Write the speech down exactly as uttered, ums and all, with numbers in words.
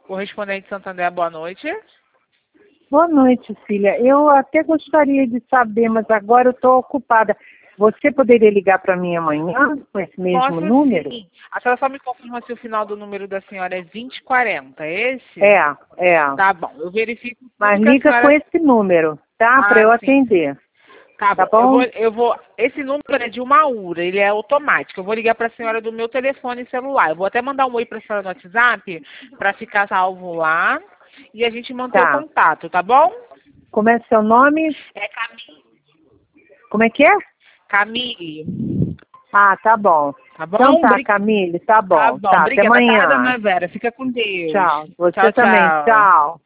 Correspondente Santander, boa noite. Boa noite, filha. Eu até gostaria de saber, mas agora eu estou ocupada. Você poderia ligar para mim amanhã com esse mesmo Posso, número? Sim. A senhora só me confirma se o final do número da senhora é vinte e quarenta, é esse? É, é. Tá bom, eu verifico tudo Mas que a liga senhora... com esse número, tá? Ah, Para eu sim. atender. Tá, Tá bom. Eu bom? vou, eu vou... Esse número é de uma URA, ele é automático. Eu vou ligar para a senhora do meu telefone celular. Eu vou até mandar um oi para a senhora no WhatsApp para ficar salvo lá e a gente manter o Tá. contato, tá bom? Como é seu nome? É Camille. Como é que é? Camille. Ah, tá bom. Tá bom? Então tá, Bri- Camille, tá Tá bom. bom, Tá, até obrigada. Tá, amanhã. dona Vera. Fica com Deus. Tchau. Você Tchau, também. tchau. Tchau.